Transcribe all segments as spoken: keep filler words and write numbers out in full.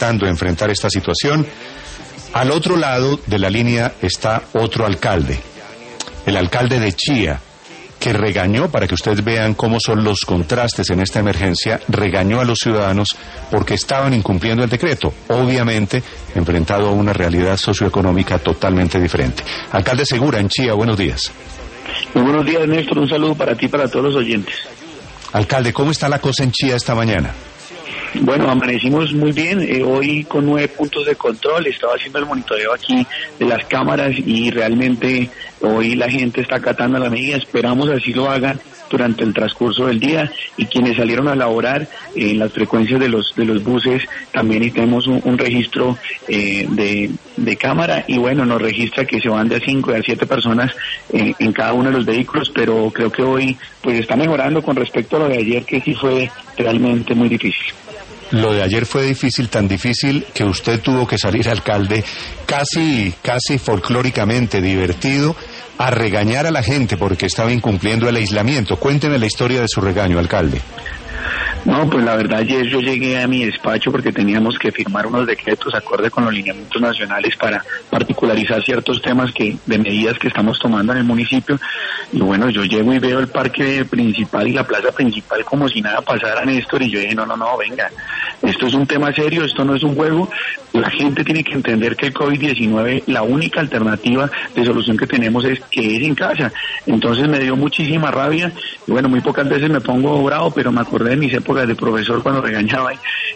intentando enfrentar esta situación. Al otro lado de la línea está otro alcalde, el alcalde de Chía, que regañó, para que ustedes vean cómo son los contrastes en esta emergencia, regañó a los ciudadanos porque estaban incumpliendo el decreto, obviamente enfrentado a una realidad socioeconómica totalmente diferente. Alcalde Segura, en Chía, buenos días. Muy buenos días, Néstor, un saludo para ti y para todos los oyentes. Alcalde, ¿cómo está la cosa en Chía esta mañana? Bueno, amanecimos muy bien, eh, hoy con nueve puntos de control, estaba haciendo el monitoreo aquí de las cámaras y realmente hoy la gente está acatando la medida, esperamos así lo hagan durante el transcurso del día, y quienes salieron a laborar en eh, las frecuencias de los de los buses también tenemos un, un registro eh, de, de cámara, y bueno, nos registra que se van de a cinco, de a siete personas eh, en cada uno de los vehículos, pero creo que hoy pues está mejorando con respecto a lo de ayer, que sí fue realmente muy difícil. Lo de ayer fue difícil, tan difícil que usted tuvo que salir, alcalde, casi, casi folclóricamente divertido, a regañar a la gente porque estaba incumpliendo el aislamiento. Cuénteme la historia de su regaño, alcalde. No, pues la verdad ayer yo llegué a mi despacho porque teníamos que firmar unos decretos acorde con los lineamientos nacionales para particularizar ciertos temas que de medidas que estamos tomando en el municipio, y bueno, yo llego y veo el parque principal y la plaza principal como si nada pasara, Néstor, y yo dije, no, no, no, venga, esto es un tema serio, esto no es un juego, la gente tiene que entender que el COVID diecinueve, la única alternativa de solución que tenemos es que es en casa. Entonces me dio muchísima rabia, y bueno, muy pocas veces me pongo bravo, pero me acordé de mis épocas de profesor cuando regañaba,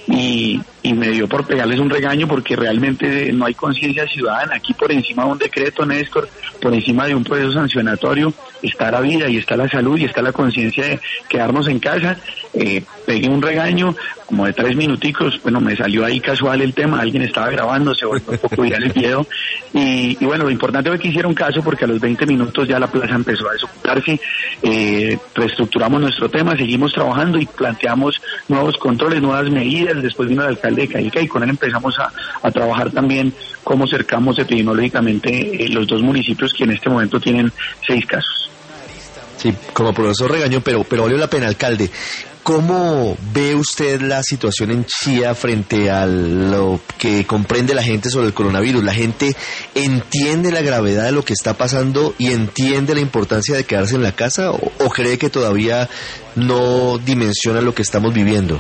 y, y me dio por pegarles un regaño porque realmente no hay conciencia ciudadana. Aquí por encima de un decreto, Néstor, por encima de un proceso sancionatorio, está la vida y está la salud y está la conciencia de quedarnos en casa. Eh, pegué un regaño como de tres minuticos, bueno, me salió ahí casual el tema, alguien estaba grabando, se volvió un poco viral el video, y, y bueno, lo importante fue que hicieron caso porque a los veinte minutos ya la plaza empezó a desocuparse, eh, reestructuramos nuestro tema, seguimos trabajando y planteamos nuevos controles, nuevas medidas. Después vino el alcalde de Caica y con él empezamos a, a trabajar también cómo cercamos epidemiológicamente eh, los dos municipios que en este momento tienen seis casos. Sí, como profesor regañó, pero, pero valió la pena, alcalde. ¿Cómo ve usted la situación en Chía frente a lo que comprende la gente sobre el coronavirus? ¿La gente entiende la gravedad de lo que está pasando y entiende la importancia de quedarse en la casa, o, o cree que todavía no dimensiona lo que estamos viviendo?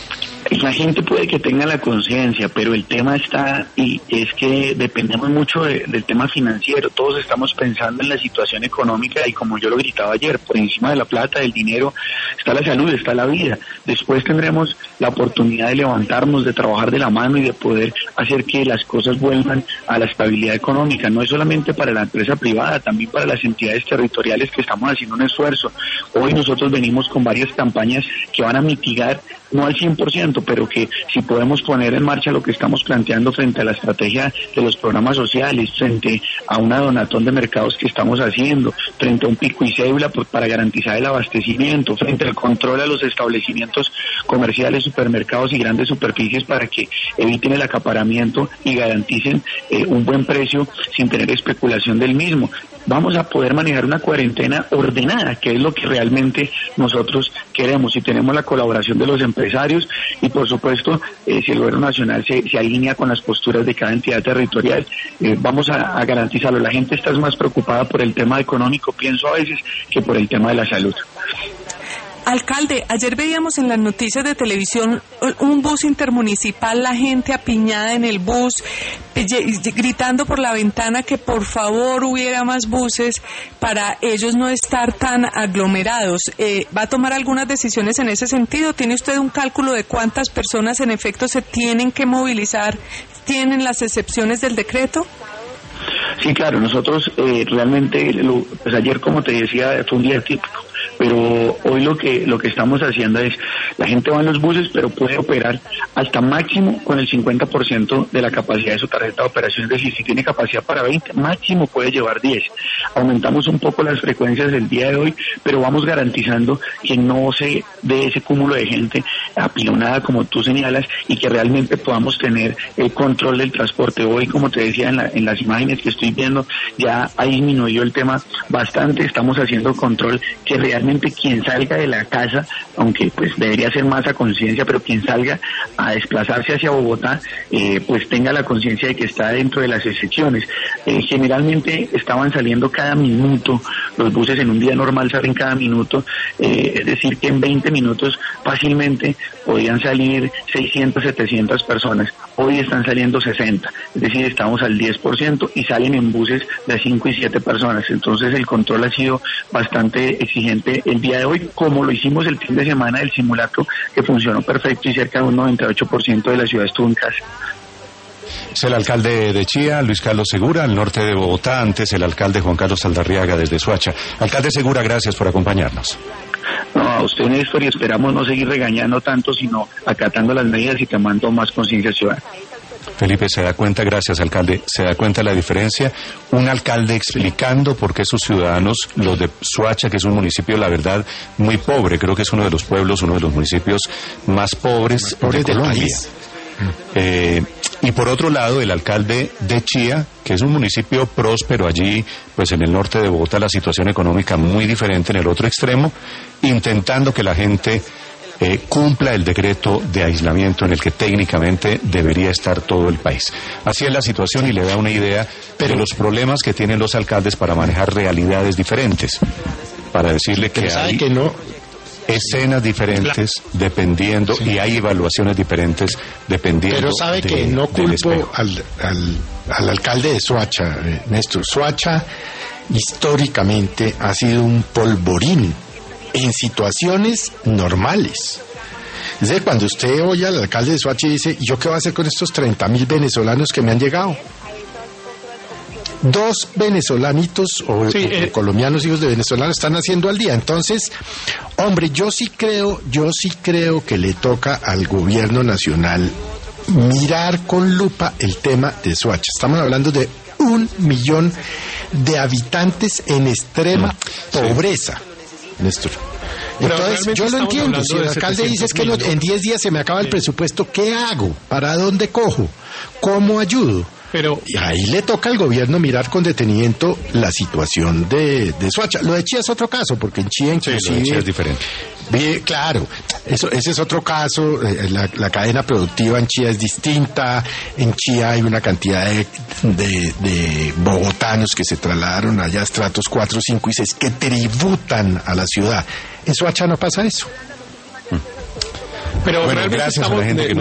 La gente puede que tenga la conciencia, pero el tema está, y es que dependemos mucho de, del tema financiero. Todos estamos pensando en la situación económica, y como yo lo gritaba ayer, por encima de la plata, del dinero, está la salud, está la vida. Después tendremos la oportunidad de levantarnos, de trabajar de la mano y de poder hacer que las cosas vuelvan a la estabilidad económica. No es solamente para la empresa privada, también para las entidades territoriales que estamos haciendo un esfuerzo. Hoy nosotros venimos con varias campañas que van a mitigar, no al cien por ciento, pero que si podemos poner en marcha lo que estamos planteando frente a la estrategia de los programas sociales, frente a una donatón de mercados que estamos haciendo, frente a un pico y cédula para garantizar el abastecimiento, frente al control a los establecimientos comerciales, supermercados y grandes superficies para que eviten el acaparamiento y garanticen eh, un buen precio sin tener especulación del mismo. Vamos a poder manejar una cuarentena ordenada, que es lo que realmente nosotros queremos, y tenemos la colaboración de los empresarios y por supuesto eh, si el gobierno nacional se, se alinea con las posturas de cada entidad territorial, eh, vamos a, a garantizarlo. La gente está más preocupada por el tema económico, pienso a veces, que por el tema de la salud. Alcalde, ayer veíamos en las noticias de televisión un bus intermunicipal, la gente apiñada en el bus, gritando por la ventana que por favor hubiera más buses para ellos no estar tan aglomerados. Eh, ¿Va a tomar algunas decisiones en ese sentido? ¿Tiene usted un cálculo de cuántas personas en efecto se tienen que movilizar, tienen las excepciones del decreto? Sí, claro, nosotros eh, realmente, lo, pues ayer, como te decía, fue un día típico, pero hoy lo que lo que estamos haciendo es, la gente va en los buses, pero puede operar hasta máximo con el cincuenta por ciento de la capacidad de su tarjeta de operación, es decir, si tiene capacidad para veinte, máximo puede llevar diez. Aumentamos un poco las frecuencias del día de hoy, pero vamos garantizando que no se dé ese cúmulo de gente apilonada, como tú señalas, y que realmente podamos tener el control del transporte. Hoy, como te decía, en, la, en las imágenes que estoy viendo, ya ha disminuido el tema bastante, estamos haciendo control que realmente realmente quien salga de la casa, aunque pues debería ser más a conciencia, pero quien salga a desplazarse hacia Bogotá, eh, pues tenga la conciencia de que está dentro de las excepciones. Eh, generalmente estaban saliendo cada minuto, los buses en un día normal salen cada minuto, eh, es decir que en veinte minutos fácilmente podían salir seiscientas, setecientas personas. Hoy están saliendo sesenta, es decir, estamos al diez por ciento y salen en buses de cinco y siete personas. Entonces el control ha sido bastante exigente el día de hoy, como lo hicimos el fin de semana del simulacro, que funcionó perfecto y cerca de un noventa y ocho por ciento de la ciudad estuvo en casa. Es el alcalde de Chía, Luis Carlos Segura, al norte de Bogotá, antes el alcalde Juan Carlos Saldarriaga desde Soacha. Alcalde Segura, gracias por acompañarnos. No, a usted, Néstor, y esperamos no seguir regañando tanto, sino acatando las medidas y tomando más conciencia ciudadana. Felipe, ¿se da cuenta? Gracias, alcalde. ¿Se da cuenta la diferencia? Un alcalde explicando por qué sus ciudadanos, los de Soacha, que es un municipio, la verdad, muy pobre, creo que es uno de los pueblos, uno de los municipios más pobres, más pobres de Colombia. País. Eh, y por otro lado, el alcalde de Chía, que es un municipio próspero allí, pues en el norte de Bogotá, la situación económica muy diferente en el otro extremo, intentando que la gente eh, cumpla el decreto de aislamiento en el que técnicamente debería estar todo el país. Así es la situación y le da una idea Pero, de los problemas que tienen los alcaldes para manejar realidades diferentes, para decirle que hay que no escenas diferentes dependiendo, sí. y hay evaluaciones diferentes dependiendo. Pero sabe de, que no culpo al, al, al alcalde de Soacha, eh, Néstor. Soacha históricamente ha sido un polvorín en situaciones normales. Es decir, cuando usted oye al alcalde de Soacha y dice, ¿y yo qué voy a hacer con estos treinta mil venezolanos que me han llegado? Dos venezolanitos o, sí, eh. o colombianos hijos de venezolanos están haciendo al día. Entonces, hombre, yo sí creo, yo sí creo que le toca al gobierno nacional mirar con lupa el tema de Soacha. Estamos hablando de un millón de habitantes en extrema sí. pobreza, Néstor. Entonces, yo lo entiendo. Si el alcalde dice es que no, en diez días se me acaba el presupuesto, ¿qué hago? ¿Para dónde cojo? ¿Cómo ayudo? Pero y ahí le toca al gobierno mirar con detenimiento la situación de, de Soacha. Lo de Chía es otro caso, porque en Chía inclusive... Sí, lo de Chía es diferente. Bien, claro, eso, ese es otro caso. La, la cadena productiva en Chía es distinta. En Chía hay una cantidad de, de, de bogotanos que se trasladaron allá a estratos cuatro, cinco y seis que tributan a la ciudad. En Soacha no pasa eso. Pero bueno, gracias a la gente que